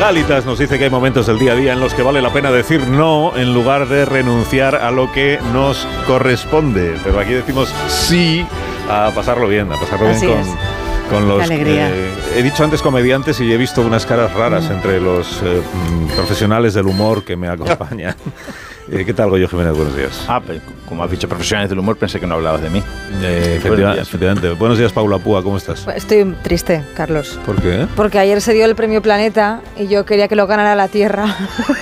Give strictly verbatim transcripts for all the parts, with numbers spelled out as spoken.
Legalitas nos dice que hay momentos del día a día en los que vale la pena decir no en lugar de renunciar a lo que nos corresponde. Pero aquí decimos sí a pasarlo bien, a pasarlo Así bien es. con, con los... Qué alegría. Eh, he dicho antes comediantes y he visto unas caras raras mm. entre los eh, profesionales del humor que me acompañan. Eh, ¿Qué tal, Goyo Jiménez? Buenos días. Ah, pero como has dicho profesionales del humor, pensé que no hablabas de mí. Eh, efectiva, efectivamente. Buenos días, Paula Púa, ¿cómo estás? Estoy triste, Carlos. ¿Por qué? Porque ayer se dio el premio Planeta y yo quería que lo ganara la Tierra.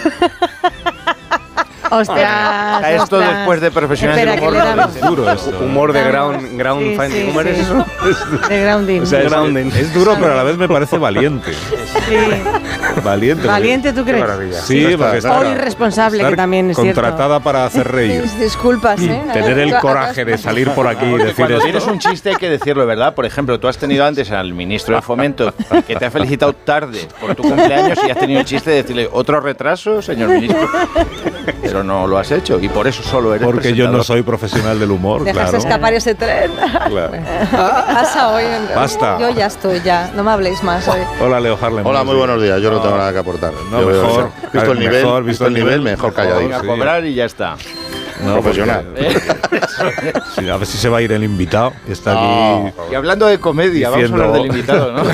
Ostras, esto ostras. después de profesionales Espera, del humor. que le damos. Es duro esto. Humor de Vamos. ground, ground Sí, finding. sí, ¿Cómo eres sí. eso? De grounding. O sea, es, Grounding. es duro, pero a la vez me parece valiente. Sí. Valiente. Valiente, ¿tú Qué crees? maravilla. Sí, No porque está- está- O irresponsable, que estar también es cierto. contratada para hacer reír. Disculpas, ¿eh? Tener el coraje de salir por aquí y Porque decir cuando esto. tienes un chiste hay que decirlo, ¿verdad? Por ejemplo, tú has tenido antes al ministro de Fomento que te ha felicitado tarde por tu cumpleaños y has tenido el chiste de decirle ¿otro retraso, señor ministro? Pero no lo has hecho y por eso solo eres Porque yo no presentador. soy profesional del humor, Dejaste claro. escapar ese tren. Claro. Pasa hoy. Basta. Yo ya estoy, ya. No me habléis más hoy. Hola, Leo Harlem. Hola, muy buenos días. Yo no tengo nada que aportar. No, Yo veo mejor. eso. Visto el Mejor, nivel, visto visto el el nivel, nivel, mejor mejor. calladito. Venga, a Sí. cobrar y ya está. No, Profesional. porque- Sí, a ver si se va a ir el invitado, que está No. aquí. Y hablando de comedia, Diciendo- vamos a hablar del invitado, ¿no?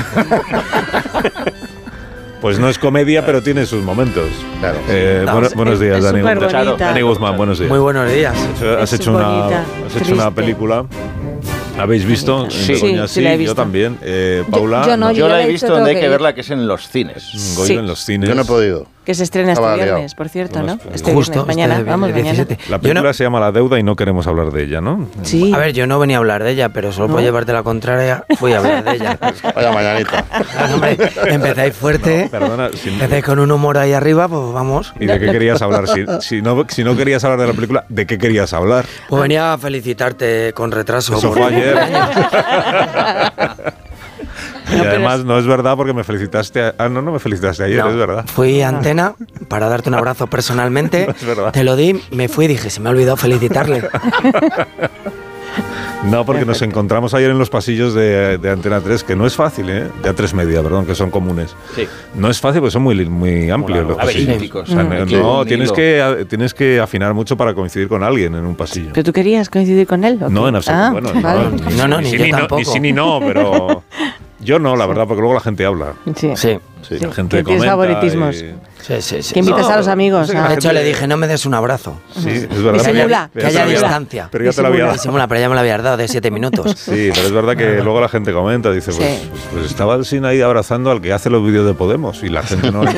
Pues no es comedia, pero tiene sus momentos. Claro. Eh, bueno- buenos días, es Dani. súper Guzmán. bonita. Dani Guzmán, buenos días. Muy buenos días. Has hecho- Has Es hecho, una, bonita, has hecho una triste. película. ¿Habéis visto? Sí. Begoña, Sí, sí la he visto. Yo también. Eh, Paula, yo no, Yo Yo la le he he visto dicho, donde hay tengo que que ir. verla, que es en los cines. Goyo Sí. en los cines. Yo no he podido. Que se estrena este Estaba viernes, liado. por cierto, ¿no? Pues, Este justo, viernes. Mañana, este vamos, mañana. diecisiete. La Yo película no- se llama La Deuda y no queremos hablar de ella, ¿no? Sí. A ver, yo no venía a hablar de ella, pero solo por llevarte la contraria, voy a hablar de ella. Vaya mañanita. Claro, hombre, empezáis fuerte, Perdona, si- empezáis con un humor ahí arriba, pues vamos. ¿y de qué querías hablar? Si, si no, si no querías hablar de la película, ¿de qué querías hablar? Pues venía a felicitarte con retraso. Eso por fue tu ayer. cumpleaños. Y además no es verdad porque me felicitaste. a- ah, no, no me felicitaste ayer, No, es verdad. Fui a Antena para darte un abrazo personalmente. No es verdad. Te lo di, me fui y dije, se me ha olvidado felicitarle. No, porque nos encontramos ayer en los pasillos de, de Antena tres, que no es fácil, ¿eh? De A tres Media, perdón, que son comunes. Sí. No es fácil porque son muy, muy amplios Bueno, los pasillos. laberínticos. O sea, Mm. no, Aquí no, un tienes hilo. que, tienes que afinar mucho para coincidir con alguien en un pasillo. ¿Pero tú querías coincidir con él? ¿o No, qué? en absoluto. Ah, bueno, vale. no, No, no, ni sí yo ni no, tampoco. ni sí ni no, pero yo no, la verdad, porque luego la gente habla. Sí. Sí, Sí. La gente que tienes comenta favoritismos. y- sí, sí. sí. Que invitas No, a los amigos. no sé, a- la De hecho, gente- le dije, no me des un abrazo. Sí, es verdad. Disimula. pero Que ya te haya lo había- distancia. Pero ya te lo había dado. Disimula, pero ya me lo habías dado de siete minutos. Sí, pero es verdad que luego la gente comenta, dice, pues, Sí. pues, pues estaba el Sin ahí abrazando al que hace los vídeos de Podemos y la gente no...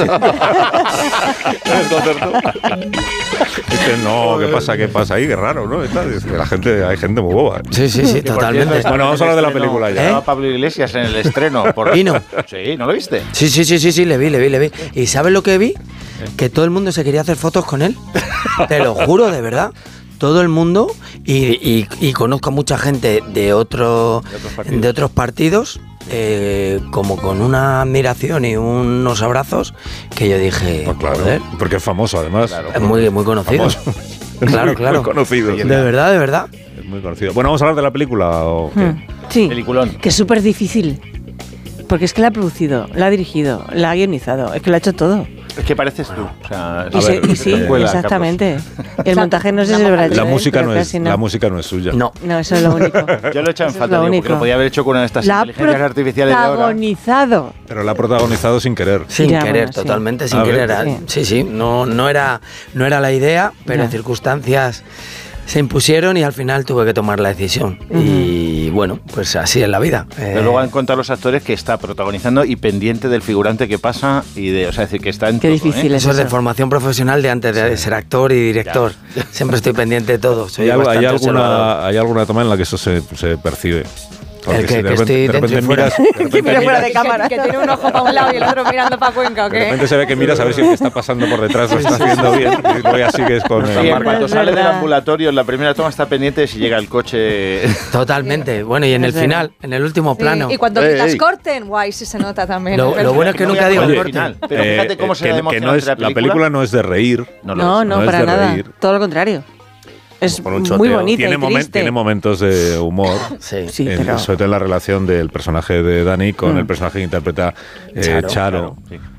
Dice, no, ¿qué pasa? ¿Qué pasa ahí? Qué raro, ¿no? Y tal. Dice, la gente, hay gente muy boba. Sí, sí, sí, totalmente. Bueno, vamos a hablar de la película ya. Estaba Pablo Iglesias en el estreno. Por... ¿Vino? Sí, ¿no lo viste? Sí, sí, sí, sí, sí, le vi, le vi, le vi. ¿Y sabes lo que vi? Que todo el mundo se quería hacer fotos con él. Te lo juro, de verdad. Todo el mundo, y, y- y conozco a mucha gente de, otro, De otros partidos. de otros partidos, eh, como con una admiración y unos abrazos, que yo dije, Pues claro, joder, porque es famoso además. Claro. es muy, muy conocido. Famoso. Claro, Muy- claro. Muy conocido. De verdad, de verdad. Es muy conocido. Bueno, ¿vamos a hablar de la película o qué? Mm. Sí. Peliculón. Que es súper difícil. Porque es que la ha producido, la ha dirigido, la ha guionizado. Es que la ha hecho todo. Es que pareces tú. O sea, Y, se- y sí, escuela, exactamente. El montaje no sé si lo habrá hecho. La él, música pero no es, casi la música no es suya. No. No, eso es lo único. Carlos. Yo lo he echado en Eso es falta, lo digo, único. porque lo podía haber hecho con una de estas La ha inteligencias artificiales de ahora. protagonizado. Pero la ha protagonizado sin querer. Sin Ya, querer, bueno, sí. totalmente sin A ver. querer. Sí. Sí, sí, no, no, era, no era la idea, pero Ya. en circunstancias se impusieron y al final tuve que tomar la decisión. Y bueno, pues así es la vida. Pero Eh, luego han contado los actores que está protagonizando y pendiente del figurante que pasa y de, o sea, es decir, que está en Qué todo, difícil ¿eh? es Eso es de eso. formación profesional de antes de ser actor y director. Siempre estoy pendiente de todo. Soy ¿Hay, al- hay bastante observador. alguna, ¿Hay alguna toma en la que eso se, se percibe? Porque El que- si de que repente, estoy de dentro y repente fuera. miras, de repente Pero fuera miras- de cámara. Que, tiene un ojo para un lado y el otro mirando para Cuenca, ¿o de qué? repente se ve que miras a ver si el que está pasando por detrás lo está haciendo bien y luego ya sigues con Sí, el en marco. cuanto Es sale del verdad. ambulatorio, en la primera toma está pendiente de si llega el coche. Totalmente. Bueno, y en el Es verdad. final, en el último Sí, plano. y cuando Ey, quitas ey. corten, guay, sí se nota también. Lo- Es lo bueno es que No nunca voy a digo poner el el corte. final, pero fíjate cómo se que, da que no emocionante es, la la película. película no es de reír. No, lo No, es. no, no es para de nada. reír. Todo lo contrario. Es Con un muy choteo. bonita tiene, y momen- triste. tiene momentos de humor. Sí. Sí, en- pero... sobre todo en la relación del personaje de Dani con Mm. el personaje que interpreta eh, Charo, Charo, Claro, sí.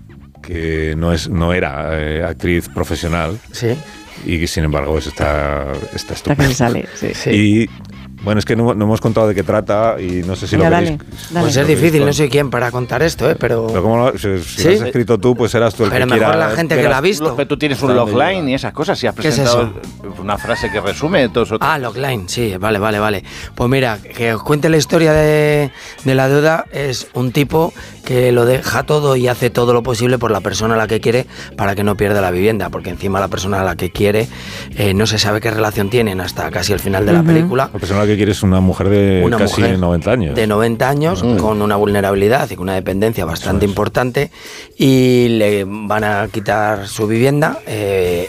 que no es no era eh, actriz profesional. Sí. Y sin embargo eso está, está Hasta que estupendo. se sale, sí. Sí. Y bueno, es que no, no hemos contado de qué trata y no sé si Venga, lo dale, veréis. dale. Pues es difícil, no soy quien para contar esto, ¿eh? Pero... Pero como lo, si, si ¿Sí? lo has escrito tú, pues serás tú el Pero que mejor quiera. la gente que Pero la ha visto. Pero tú tienes un Está donde logline llega. y esas cosas. Si has ¿Qué es presentado una frase que resume todos otros. Ah, logline, sí, vale, vale, vale. Pues mira, que os cuente la historia de, de la deuda. Es un tipo que lo deja todo y hace todo lo posible por la persona a la que quiere para que no pierda la vivienda, porque encima la persona a la que quiere eh, no se sabe qué relación tienen hasta casi el final de la película. La persona que quieres es una mujer de Una casi mujer noventa años. de noventa años, con una vulnerabilidad y con una dependencia bastante importante, y le van a quitar su vivienda eh,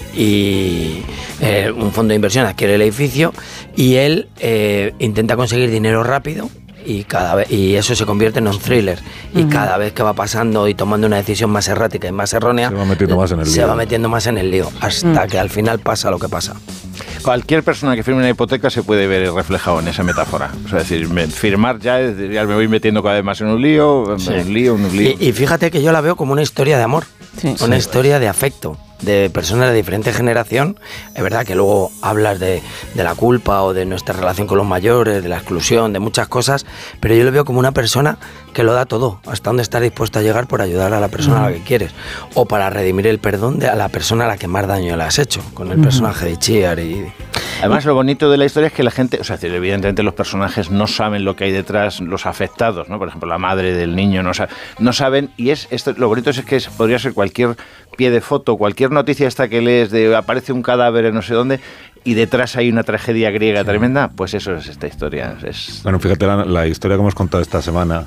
y eh, un fondo de inversión adquiere el edificio y él eh, intenta conseguir dinero rápido. Y, cada vez, y eso se convierte en un thriller. Y cada vez que va pasando y tomando una decisión más errática y más errónea, Se va metiendo más en el se lío. va metiendo más en el lío, hasta que al final pasa lo que pasa. Cualquier persona que firme una hipoteca se puede ver reflejado en esa metáfora. O sea, es decir, me- firmar ya, es decir, ya me voy metiendo cada vez más en un lío, Sí. un lío, un lío. Y, y fíjate que yo la veo como una historia de amor, Sí. una Sí. historia de afecto, de personas de diferente generación. Es verdad que luego hablas de, de la culpa o de nuestra relación con los mayores, de la exclusión, de muchas cosas, pero yo lo veo como una persona que lo da todo, hasta donde estás dispuesto a llegar por ayudar a la persona a la que quieres, o para redimir el perdón de a la persona a la que más daño le has hecho, con el personaje de Chiar y... Además, lo bonito de la historia es que la gente, o sea, evidentemente los personajes no saben lo que hay detrás, los afectados, ¿no? Por ejemplo, la madre del niño no, sa- no saben, y es esto, lo bonito es que es- podría ser cualquier pie de foto, cualquier noticia esta que lees de aparece un cadáver en no sé dónde y detrás hay una tragedia griega tremenda, pues eso es esta historia. Es, Bueno, fíjate la, la historia que hemos contado esta semana,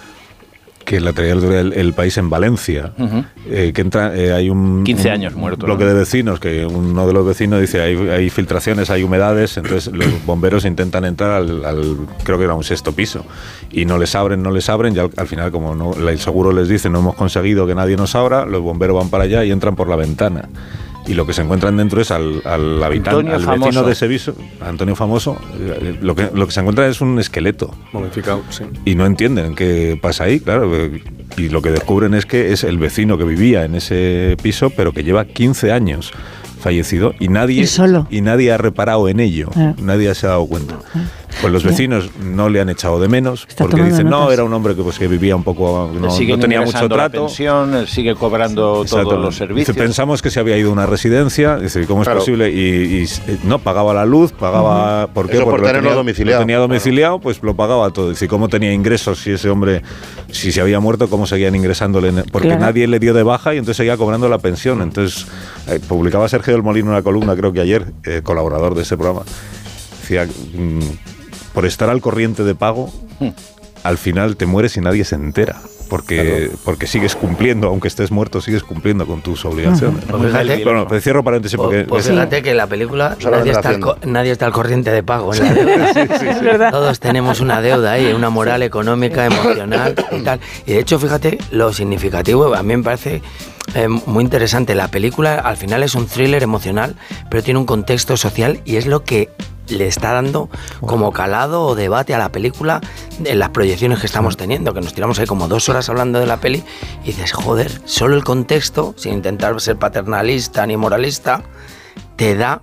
que la traía el, el país en Valencia, Ujú. eh, que entra, eh, hay un, quince un años muerto, bloque ¿no? de vecinos, que uno de los vecinos dice hay, hay filtraciones, hay humedades, entonces los bomberos intentan entrar al, al- creo que era un sexto piso, y no les abren, no les abren, y al, al final como no, el seguro les dice no hemos conseguido que nadie nos abra, los bomberos van para allá y entran por la ventana. Y lo que se encuentran dentro es al, al habitante, Antonio al Famoso. vecino de ese piso, Antonio Famoso, eh, lo que, lo que se encuentra es un esqueleto. Momificado, sí. Y no entienden qué pasa ahí, claro. Y lo que descubren es que es el vecino que vivía en ese piso, pero que lleva quince años fallecido y nadie, Y solo. y nadie ha reparado en ello. Ah. Nadie se ha dado cuenta. Pues los vecinos no le han echado de menos, Está porque tomando dicen, no, notas. era un hombre que, pues, que vivía un poco, no, él sigue no tenía mucho ingresando la trato. pensión, él sigue cobrando Exacto. todos los Dice, servicios. pensamos que se había ido a una residencia. Dice, ¿cómo es Claro. posible? Y, y, eh, no, pagaba la luz, pagaba... ¿Por qué? Eso por Porque lo tenerlo tenía, domiciliado. lo tenía domiciliado, pues lo pagaba todo. Dice, ¿cómo tenía ingresos si ese hombre, si se había muerto, cómo seguían ingresándole? Porque Claro. nadie le dio de baja y entonces seguía cobrando la pensión. Entonces, eh, publicaba Sergio del Molino una columna, creo que ayer, eh, colaborador de ese programa. Decía, mm, por estar al corriente de pago, al final te mueres y nadie se entera. Porque, porque sigues cumpliendo, aunque estés muerto, sigues cumpliendo con tus obligaciones. Pues fíjate, Bueno, pues cierro paréntesis porque... pues, pues es- fíjate que en la película Solamente nadie está, al haciendo. co- nadie está al corriente de pago en la deuda. Es verdad. Todos tenemos una deuda ahí, una moral económica, emocional y tal. Y de hecho, fíjate lo significativo, a mí me parece eh, muy interesante. La película al final es un thriller emocional, pero tiene un contexto social y es lo que le está dando como calado o debate a la película en las proyecciones que estamos teniendo, que nos tiramos ahí como dos horas hablando de la peli y dices, joder, solo el contexto, sin intentar ser paternalista ni moralista, te da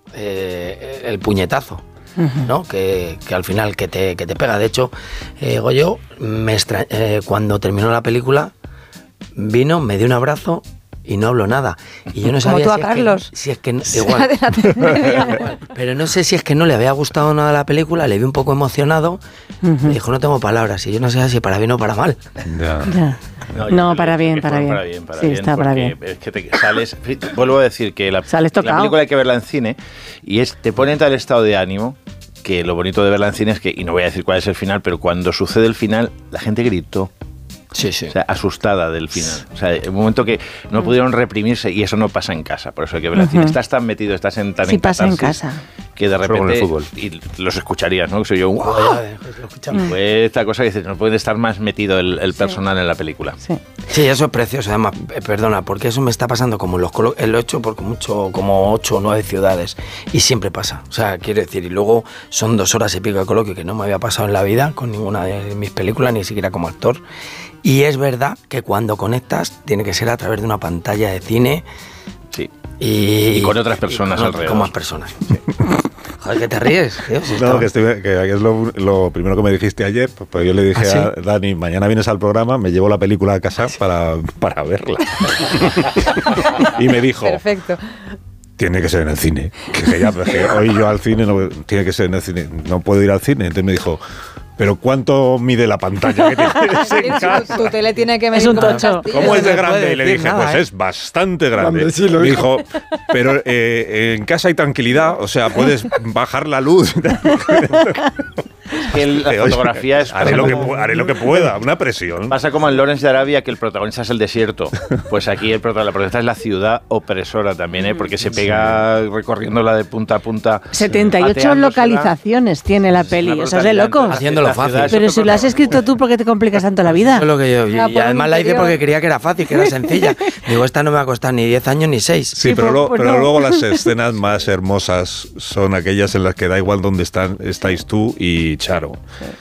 eh, el puñetazo. ¿No? Que, que al final que te, que te pega. De hecho, eh, Goyo, me extra- eh, cuando terminó la película, vino, me dio un abrazo y no habló nada. Y yo no Como sabía tú a si, Carlos. Es que, si es que no- igual. De la media. Igual. Pero no sé si es que no le había gustado nada la película, le vi un poco emocionado. Me dijo, no tengo palabras. Y yo no sé si para bien o para mal. Ya. Ya. yo No, creo para que bien, fue para bien. para bien, para Sí, bien, está para porque bien. Es que te sales, vuelvo a decir que la, Sales la tocado. película hay que verla en cine y es te pone en tal estado de ánimo que lo bonito de verla en cine es que, y no voy a decir cuál es el final, pero cuando sucede el final, la gente gritó. Sí, sí. O sea, asustada del final. O sea, un momento que no pudieron reprimirse y eso no pasa en casa. Por eso hay que verla en cine. Ujú. Estás tan metido, estás en tan Sí en pasa en catarsis, casa. que de Solo con repente el fútbol. y los escucharías, ¿no? Que soy yo, ¡wow! Joder, lo escuchamos. Pues esta cosa que dices, no puede estar más metido el, el personal en la película. Sí. Sí, eso es precioso, además, eh, perdona, porque eso me está pasando como en los colo- lo he hecho por mucho, como ocho o nueve ciudades, y siempre pasa, o sea, quiero decir, y luego son dos horas y pico de coloquio que no me había pasado en la vida con ninguna de mis películas, ni siquiera como actor, y es verdad que cuando conectas tiene que ser a través de una pantalla de cine Sí. y, Y con otras personas y con, alrededor. con más personas. Sí. Joder, ¿qué te ríes? Dios, si No, estaba- que, estoy, que es lo, lo primero que me dijiste ayer, pues, pues yo le dije ¿Ah, sí? a Dani, mañana vienes al programa, me llevo la película a casa para, para verla. Y me dijo, Perfecto. tiene que ser en el cine. Y dije, ya, pero es que hoy yo al cine, no, tiene que ser en el cine, no puedo ir al cine. Entonces me dijo, ¿pero cuánto mide la pantalla que tienes en casa? Tu tele tiene que medir Es un como tocho. castillo. ¿Cómo es de No se grande? puede Y le decir dije, nada, pues ¿eh? es bastante grande. Grande, sí, lo Me dijo. dijo, pero eh, en casa hay tranquilidad, o sea, puedes bajar la luz. Que el- la Oye, fotografía es... haré, pasa lo que, como- pu- haré lo que pueda, una presión. Pasa como en Lawrence de Arabia, que el protagonista es el desierto. Pues aquí el prota- la protagonista es la ciudad opresora también, ¿eh? Porque se pega recorriéndola de punta a punta. setenta y ocho pateándosela. localizaciones tiene la Es peli, una o sea, es de brutalidad. locos. Haciéndolo La ciudad fácil. es Pero otro si lo has protagonista. escrito tú, ¿por qué te complicas tanto la vida? Eso es lo que yo. Y, Ah, y por además un la hice interior. porque creía que era fácil, que era sencilla. Digo, esta no me va a costar ni diez años ni seis. Sí, Sí, pero, pues- luego, pues pero no. luego las escenas más hermosas son aquellas en las que da igual dónde están, estáis tú y Charo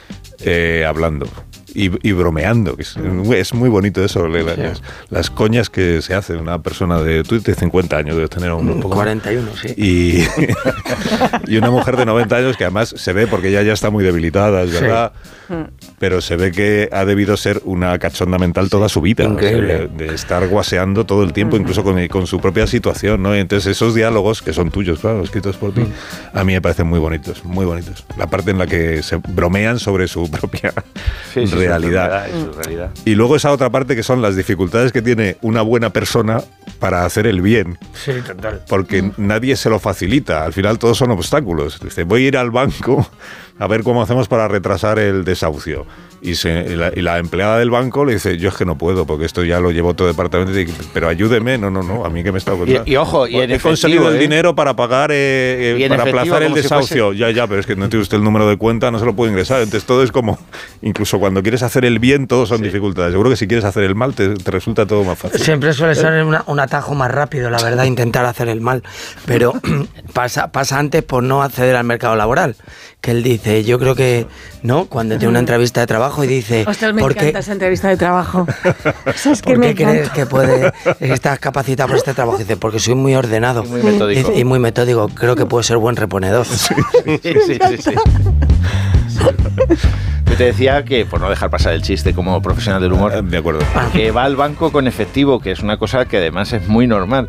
eh, hablando. Y, y bromeando, que es, es muy bonito eso, le- las, las coñas que se hace una persona de, tú de cincuenta años, debes tener un, un poco más. cuarenta y uno, sí. Y, y una mujer de noventa años que además se ve, porque ella ya está muy debilitada, es Sí. verdad, pero se ve que ha debido ser una cachonda mental toda su vida, Increíble. o sea, de, de estar guaseando todo el tiempo, incluso con, con su propia situación, ¿no? Y entonces esos diálogos, que son tuyos, claro, escritos por ti, a mí me parecen muy bonitos, muy bonitos. La parte en la que se bromean sobre su propia Sí, sí, su realidad. enfermedad y su realidad. Y luego esa otra parte que son las dificultades que tiene una buena persona para hacer el bien. Sí, total. Porque nadie se lo facilita. Al final todos son obstáculos. Dice, voy a ir al banco a ver cómo hacemos para retrasar el desahucio. Y, se, y, la, y la empleada del banco le dice, yo es que no puedo, porque esto ya lo llevo todo el departamento. Y dice, pero ayúdeme. No, no, no, a mí que me está contando. Y- y ojo, y en he conseguido efectivo, el ¿eh? dinero para pagar, eh, Y en para efectivo, aplazar el como si desahucio. Ya, ya, pero es que no tiene usted el número de cuenta, no se lo puede ingresar. Entonces todo es como, incluso cuando quieres hacer el bien, todos son dificultades. Seguro que si quieres hacer el mal, te, te resulta todo más fácil. Siempre suele ser una- un atajo más rápido, la verdad, intentar hacer el mal. Pero pasa, pasa antes por no acceder al mercado laboral. Que él dice, yo creo que, ¿no? Cuando tiene una entrevista de trabajo y dice, Ostras, me ¿por encanta qué, esa entrevista de trabajo. Eso es que ¿por me qué crees encanta. que puede, estás capacitado para este trabajo? Dice, porque soy muy ordenado. Y muy metódico. Y, y muy metódico. Creo que puedo ser buen reponedor. Sí, sí, sí, sí. Yo te decía que, por no dejar pasar el chiste como profesional del humor, De acuerdo. que va al banco con efectivo, que es una cosa que además es muy normal.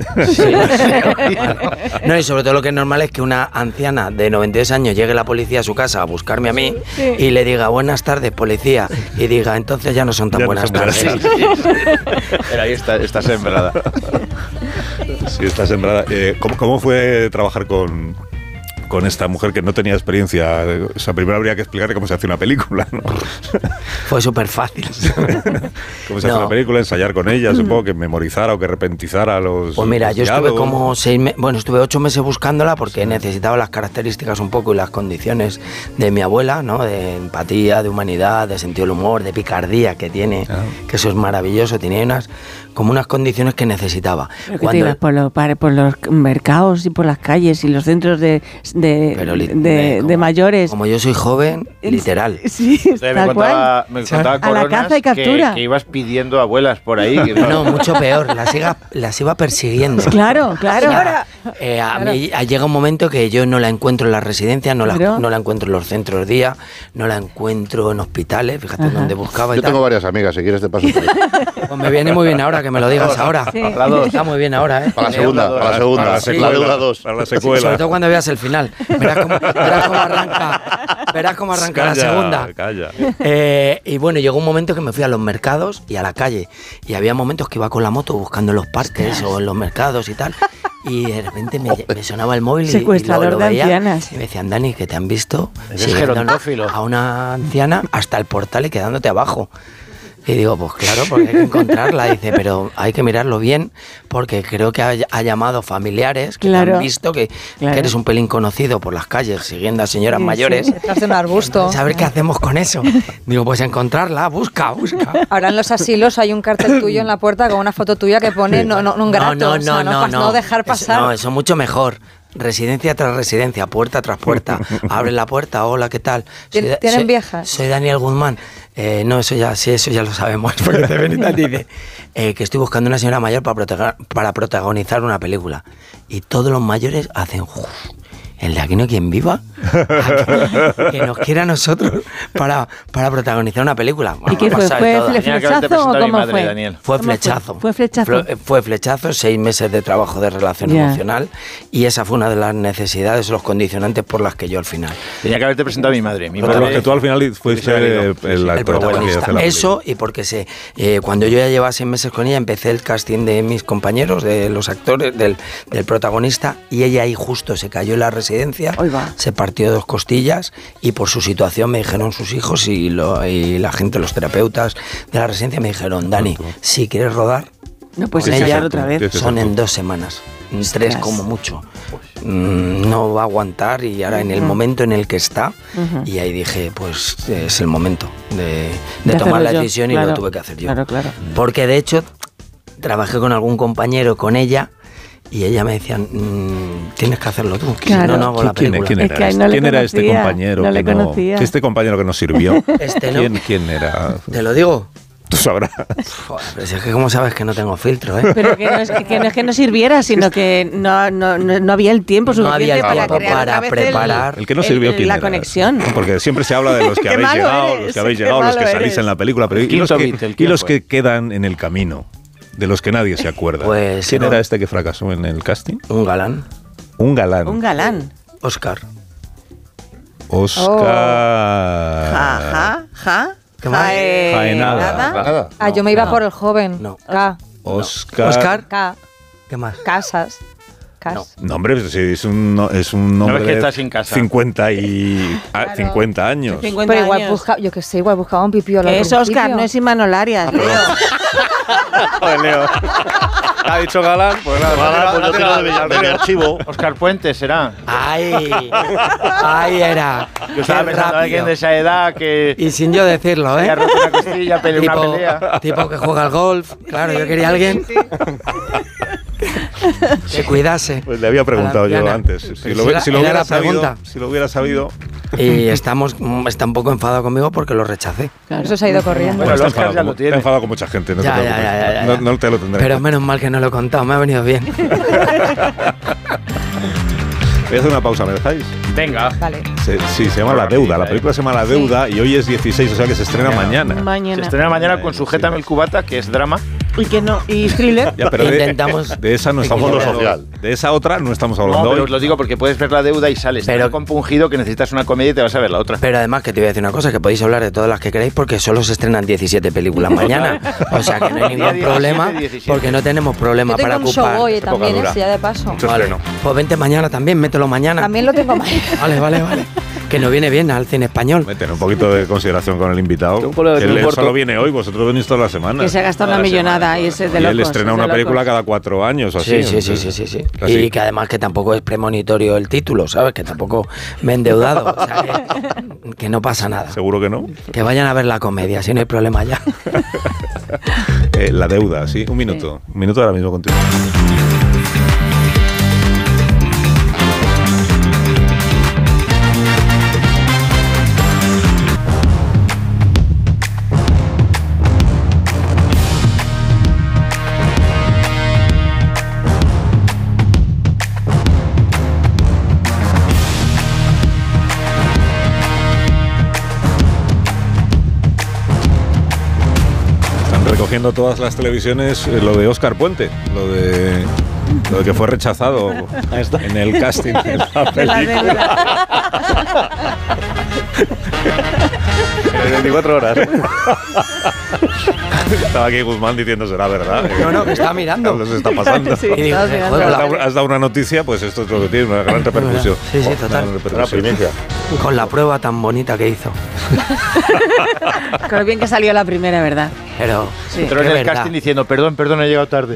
No, y sobre todo lo que es normal es que una anciana de noventa y dos años llegue la policía a su casa a buscarme a mí Sí. y le diga, buenas tardes, policía. Y diga, entonces ya no son tan Ya no buenas son buenas tardes. tardes. Pero ahí está, está sembrada. Sí, está sembrada. Eh, ¿cómo, ¿Cómo fue trabajar con, con esta mujer que no tenía experiencia? O sea, primero habría que explicarle cómo se hace una película, ¿no? Fue súper fácil. Cómo se No. hace una película, ensayar con ella, supongo que memorizara o que repentizara los. Pues mira, los yo estuve diálogos. como seis meses, bueno, estuve ocho meses buscándola porque necesitaba las características un poco y las condiciones de mi abuela, ¿no? De empatía, de humanidad, de sentido del humor, de picardía que tiene, Ah. que eso es maravilloso, tenía unas, como unas condiciones que necesitaba. Pero que te ibas por, lo- para- por los mercados y por las calles y los centros de, de, Pero li- de- como- de mayores. Como yo soy joven, literal. Sí, Me tal contaba, cual. me contaba A la Coronas caza y captura. Que, que ibas pidiendo abuelas por ahí. Que No, mucho peor, las iba, las iba persiguiendo. Claro, claro. Señora, eh, a mí a- llega un momento que yo no la encuentro en las residencias, no la, Claro. no la encuentro en los centros día, no la encuentro en hospitales, fíjate Ajá. donde buscaba y Yo tal. tengo varias amigas, si quieres te paso. Pues me viene muy bien ahora que me lo digas ahora. Sí. La dos. Está muy bien ahora, ¿eh? Para la segunda, para la segunda, Para la la secuela. deuda dos. Para la Sí, secuela. sobre todo cuando veas el final. Verás cómo, verás cómo arranca, verás cómo arranca la Calla, segunda. Calla. Eh, y bueno, llegó un momento que me fui a los mercados y a la calle. Y había momentos que iba con la moto buscando en los parques o en los mercados y tal. Y de repente me, me sonaba el móvil y- y, Secuestrador lo, lo de veía. ancianas. Y me decían, Dani, que te han visto Eres siguiendo gerontófilo. a una anciana hasta el portal y quedándote abajo. Y Y digo, pues claro, porque hay que encontrarla. Dice, pero hay que mirarlo bien, porque creo que ha, ha llamado familiares que Claro. te han visto que, Claro. que eres un pelín conocido por las calles, siguiendo a señoras Sí, mayores. sí. Detrás de un arbusto. Saber qué hacemos con eso. Digo, pues encontrarla, busca, busca. Ahora en los asilos hay un cartel tuyo en la puerta con una foto tuya que pone no, no, no, un grato, no, o sea, no, no, pas- no dejar Eso- pasar. no, eso mucho mejor. Residencia tras residencia, puerta tras puerta. Abre la puerta, hola, ¿qué tal? ¿Tien- Da- tienen soy- viejas? Soy Daniel Guzmán. Eh, no, eso ya, sí, eso ya lo sabemos. Porque te ven y te dice eh, que estoy buscando una señora mayor para, protega- para protagonizar una película. Y todos los mayores hacen... "Uf, el de aquí no hay quien viva, Aquí, que nos quiera a nosotros para, para protagonizar una película. ¿Y qué Vamos a fue? pasar ¿Fue de todo. fle- Tenía que haberte flechazo o presentado a mi cómo madre, fue? Daniel. Fue ¿Cómo fue? flechazo. Fue flechazo. Fue, fue flechazo, seis meses de trabajo de relación Ya. emocional, y esa fue una de las necesidades, los condicionantes por las que yo al final. Tenía que haberte presentado a mi madre. Mi Por madre los que tú al final fuiste el, El actor que protagonista. hace la Eso, película. y porque se, eh, cuando yo ya llevaba seis meses con ella, empecé el casting de mis compañeros, de los actores, del, del protagonista, y ella ahí justo se cayó en la residencia, Ahí va. se partió dos costillas, y por su situación me dijeron sus hijos y, lo- y la gente, los terapeutas de la residencia me dijeron, Dani, si quieres rodar, No puedes con ensayar ella, otra vez. Tienes que son ser en tú. dos semanas, en Ostras. tres como mucho. Mm, no va a aguantar, y ahora en el momento en el que está, Ujú. y ahí dije, pues es el momento de, De de tomar hacerlo la yo, decisión, y claro. lo tuve que hacer yo. Claro, claro. Porque de hecho trabajé con algún compañero con ella, y ella me decía, "Mm, tienes que hacerlo tú, que si Claro. no, no hago la ¿Quién, película". quién Es era, que ahí este? no le ¿Quién era este conocía, compañero? no le que conocía. Este compañero que nos sirvió. Este no. ¿Quién, quién era? Te lo digo. Tú sabrás. Joder, pero si es que como sabes que no tengo filtro, ¿eh? Pero que no, es, que no es que no sirviera, sino que no, no, no, no había el tiempo No suficiente había el para tiempo crear para otra vez el- preparar. El que no el- sirvió, ¿quién la era? conexión. Porque siempre se habla de los que Qué habéis malo llegado, eres, los que habéis qué llegado, los que malo salís eres. en la película, pero ¿y los Quinto que, Beatle, y ¿quién los fue? que quedan en el camino? De los que nadie se acuerda. Pues, ¿Quién no. era este que fracasó en el casting? Un galán, Un galán. Un galán. Oscar. Oscar. Ja, ja, ja. ¿Qué más? Jae- Jaenada. nada. Nada. Ah, yo me iba no. por el joven. No. K. Oscar. Oscar. K. ¿Qué más? Casas. Cas. No. No, hombre, pues sí, es un, no- es un nombre es que de está sin casa. cincuenta y ah, cincuenta años. cincuenta Pero igual años. busca, yo que sé, igual buscaba un pipí o Que es Oscar, no es Imanol Arias. Leo. Joder, Leo. Ha dicho Galán, pues nada, Galán, pues ha yo tirado tiro de de, mi- de mi archivo. Oscar Puente será. ¡Ay! ¡Ahí era! Yo estaba Qué pensando en alguien rápido. de esa edad que Y sin yo decirlo, ¿eh? que ha roto una costilla, pelea una tipo, pelea. tipo que juega al golf. Claro, yo quería a alguien que cuidase. Pues le había preguntado A la yo Diana. antes. Si Pero lo, si hubi- era- si lo era hubiera la sabido, pregunta. si lo hubiera sabido, Y estamos, mm, está un poco enfadado conmigo porque lo rechacé. Eso se ha ido corriendo. Bueno, está el Oscar enfadado ya con- lo tiene. está enfadado con mucha gente, no Ya, te ya, preocupes. ya, ya, ya. No, no te lo tendré. Pero menos mal que no lo he contado, me ha venido bien. Voy a hacer una pausa, ¿me dejáis? Venga. Vale. Se- sí, se llama La Deuda. La película se llama La Deuda y hoy es dieciséis, o sea que se estrena mañana. Se Mañana. estrena mañana con Sujétame el cubata, que es drama. Y que no, y thriller. Ya, pero de, Intentamos- de esa no estamos Fondo hablando. social. De esa otra no estamos hablando No, pero hoy. os lo digo porque puedes ver La Deuda y sales Pero- tan compungido que necesitas una comedia y te vas a ver la otra. Pero además que te voy a decir una cosa, que podéis hablar de todas las que queráis porque solo se estrenan diecisiete películas mañana. O sea que no hay ningún diecisiete, problema diecisiete. porque no tenemos problema Yo tengo para un ocupar. show hoy Época también, dura. ese ya de paso. Vale. Pues vente mañana también, mételo mañana. También lo tengo mal. Vale, vale, vale. Que nos viene bien al cine español. Tener un poquito de consideración con el invitado. Un colega Que que él me corto. solo viene hoy, vosotros venís todas las semanas. Que se ha gastado una millonada y ese de Y locos. él estrena es de una película locos. cada cuatro años o así. Sí, sí, sí, entonces, sí, sí, sí. así. Y que además que tampoco es premonitorio el título, ¿sabes? Que tampoco me he endeudado. O sea, que, que no pasa nada. Seguro que no. Que vayan a ver la comedia, si no hay problema ya. Eh, la Deuda, sí. Un minuto. Un minuto ahora mismo contigo. Están recogiendo todas las televisiones eh, lo de Óscar Puente, lo de lo de que fue rechazado en el casting de la De la película. deuda. Eh, veinticuatro horas. Estaba aquí Guzmán diciendo, será verdad. No, no, que estaba mirando. Carlos está pasando. Sí, Y digo, estabas mirando. joder, Has la- dado, has dado una noticia, pues esto es lo que tiene, una gran repercusión. Sí, sí, Una total. gran repercusión. Con la prueba tan bonita que hizo. Con lo bien que salió la primera, ¿verdad? Pero, Sí. Entró en qué el verdad. casting diciendo, perdón, perdón, he llegado tarde.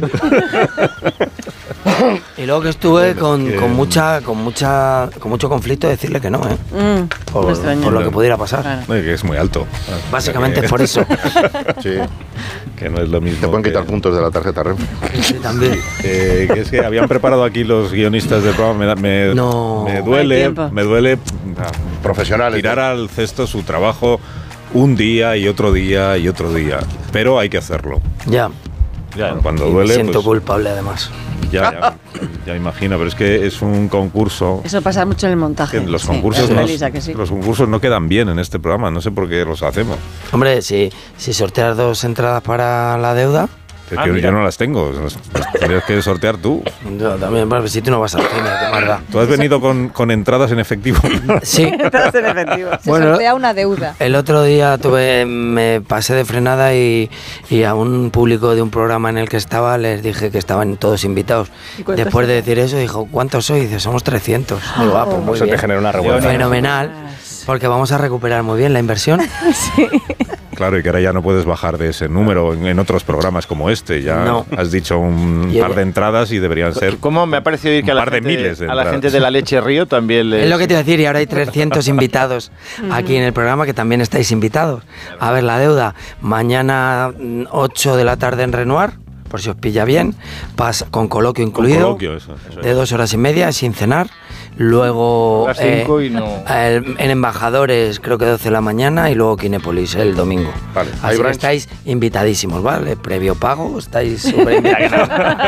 Y luego que estuve con, que- con mucha, con mucha, con mucho conflicto de decirle que no, ¿eh? Mm, Por, me extraña. por lo que pudiera pasar. Claro. Oye, que es muy alto. Básicamente que, es por eso. Sí, que no es lo mismo. te pueden que- quitar puntos de la tarjeta Renfe. Sí, también. Eh, que es que habían preparado aquí los guionistas del programa. Me, da- me, No. me No hay duele, tiempo. me duele ah, Profesionales. tirar al cesto su trabajo un día y otro día y otro día. Pero hay que hacerlo. Ya. Cuando Y me duele, siento pues, culpable además. ya, ya, ya imagino. Pero es que es un concurso. Eso pasa mucho en el montaje. Que los sí. concursos Las no, pelis, ¿a que sí? los concursos no quedan bien en este programa. No sé por qué los hacemos. Hombre, si, si sorteas dos entradas para la deuda, Que Ah, yo, mira. yo no las tengo. Las, las tendrías que sortear tú. yo también, bueno, si tú no vas al cine, qué más da. Tú has venido con, con entradas en efectivo. Sí. Estás en efectivo. Se Bueno, sortea una deuda. El otro día tuve, me pasé de frenada y, y a un público de un programa en el que estaba les dije que estaban todos invitados. ¿Y cuántos Después de decir eso, dijo, ¿cuántos sois? Dice, somos trescientos. Digo, ah, pues muy Eso te bien. genera una revuelta. Fenomenal, porque vamos a recuperar muy bien la inversión. Claro, y que ahora ya no puedes bajar de ese número en, en otros programas como este. Ya No. has dicho un Y par ella- de entradas y deberían ser. ¿Cómo me ha parecido ir que a un la, par de gente, miles de a la entradas. gente de la leche Río también le... Es lo que te iba a decir, y ahora hay trescientos invitados aquí en el programa que también estáis invitados. A ver, la deuda, mañana mm, ocho de la tarde en Renoir, por si os pilla bien, pasa, con coloquio Con incluido, coloquio, eso, eso es. de dos horas y media, sin cenar. Luego Las cinco y no- el- en Embajadores creo que doce de la mañana y luego Kinépolis el domingo. Vale, hay Así que brunch. estáis invitadísimos, ¿vale? Previo pago, estáis súper invitados.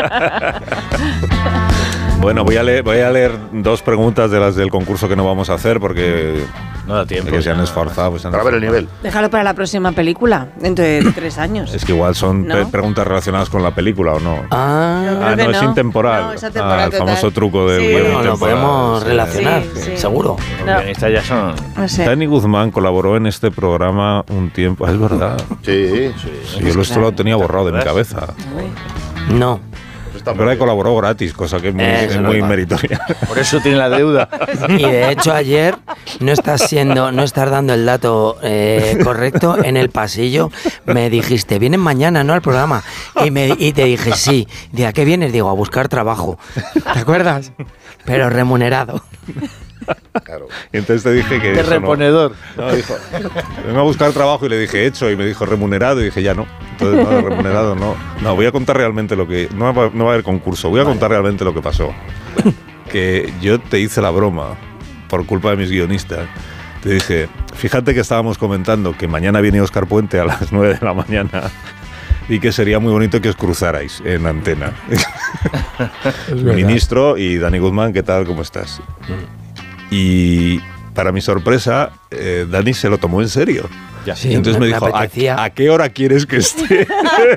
Bueno, voy a, leer, voy a leer dos preguntas de las del concurso que no vamos a hacer porque No da tiempo. que se han ya. esforzado. pues se han Para ver el esforzado. nivel. Déjalo para la próxima película, dentro de tres años. Es que igual son ¿No? pe- preguntas relacionadas con la película o no. Ah, Creo Ah, que no, es no. intemporal. No, es atemporal Ah, el total. famoso truco del Sí. guion bueno, lo intemporal. podemos Sí. relacionar, Sí, sí. seguro. Los No. guionistas ya son... No sé. Dani Guzmán colaboró en este programa un tiempo. Es verdad. Sí, Sí, yo esto lo tenía borrado de mi cabeza. No. está Pero que colaboró gratis, cosa que es muy, Eso es no muy vale. meritoria. Por eso tiene la deuda. Y de hecho ayer no estás siendo, no estás dando el dato eh, correcto. En el pasillo me dijiste, vienes mañana, ¿no? Al programa. Y, me, y te dije, sí. ¿De a qué vienes? Digo, a buscar trabajo. ¿Te acuerdas? Pero remunerado. Claro. Y entonces te dije que. De eso no. reponedor. No, dijo, vengo a buscar trabajo y le dije hecho y me dijo remunerado y dije ya no. Entonces no, remunerado no. No, voy a contar realmente lo que. No va, no va a haber concurso, voy a contar realmente lo que pasó. Que yo te hice la broma por culpa de mis guionistas. Te dije, fíjate que estábamos comentando que mañana viene Óscar Puente a las nueve de la mañana y que sería muy bonito que os cruzarais en antena. Ministro y Dani Guzmán, ¿qué tal? ¿Cómo estás? Y para mi sorpresa, eh, Dani se lo tomó en serio. Sí, Y entonces me, dijo, ¿a, apetecía. ¿a qué hora quieres que esté?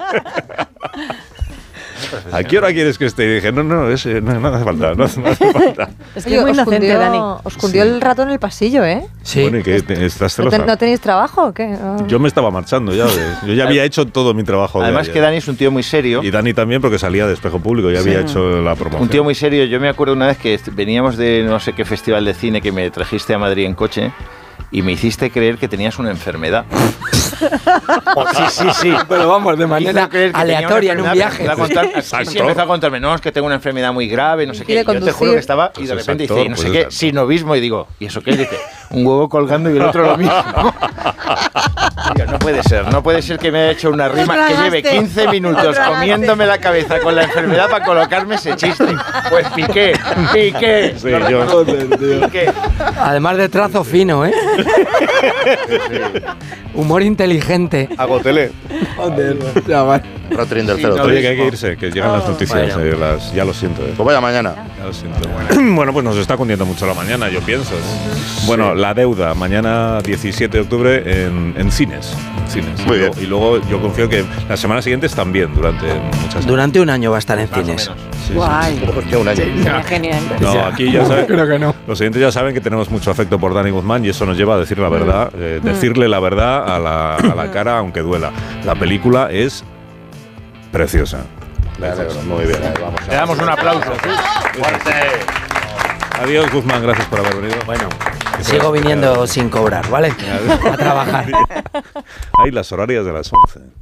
¿A qué hora quieres que esté? Y dije, no, no, ese, no, no hace falta, no, no hace falta. Es que Oye, es muy os inocente, cundió, Dani. os cundió el rato en el pasillo, ¿eh? Sí. Bueno, ¿y qué? ¿Te- ¿Estás ¿No, te- celosa? no tenéis trabajo o qué? No. Yo me estaba marchando ya. de- yo ya había hecho todo mi trabajo. de Además ayer. que Dani es un tío muy serio. Y Dani también, porque salía de Espejo Público, ya había hecho la promoción. Un tío muy serio. Yo me acuerdo una vez que est- veníamos de no sé qué festival de cine que me trajiste a Madrid en coche y me hiciste creer que tenías una enfermedad. Sí, sí, sí. Pero vamos, de Hizo manera creer que tenía una aleatoria en un enfermedad, viaje. empezó a contar- sí, Exacto. sí, empezó a contarme, no, es que tengo una enfermedad muy grave, no sé qué. Quiere Y yo te juro conducir. que estaba, y de Pues repente exacto, dice, y no sé pues qué, exacto. sinovismo, y digo, ¿y eso qué? Y dice, un huevo colgando y el otro lo mismo. Digo, no puede ser, no puede ser que me haya hecho una rima, que lleve tragaste. quince minutos Lo tragaste. comiéndome la cabeza con la enfermedad para colocarme ese chiste. Pues piqué, piqué. Sí, yo- piqué. Además de trazo fino, ¿eh? Humor inteligente. Hago tele. Joder, chaval. Ratrin del Sí, cero no, tres. Oye, que hay que irse, que llegan las noticias. Bueno. eh, las- ya lo siento. eh. Pues vaya mañana. Ya lo siento. Bueno, pues nos está cundiendo mucho la mañana, yo pienso. ¿eh? Bueno, La Deuda, mañana diecisiete de octubre en, en cines. en cines. Muy y, bien. luego, y luego yo confío que las semanas siguientes también, durante muchas semanas. Durante un año va a estar en Más o cines. menos. Sí, sí. Guay. Hostia, un año. Sería genial. No, Ya. aquí ya saben, Creo que no. los oyentes ya saben que tenemos mucho afecto por Dani Guzmán y eso nos lleva a decir la verdad, eh, decirle la verdad a la, a la cara aunque duela. La película es preciosa. Me alegro, muy bien. eh, Vamos Le damos un aplauso. Adiós Guzmán, gracias por haber venido. Bueno, sigo viniendo sin cobrar, ¿vale? A trabajar. Hay las horarias de las once.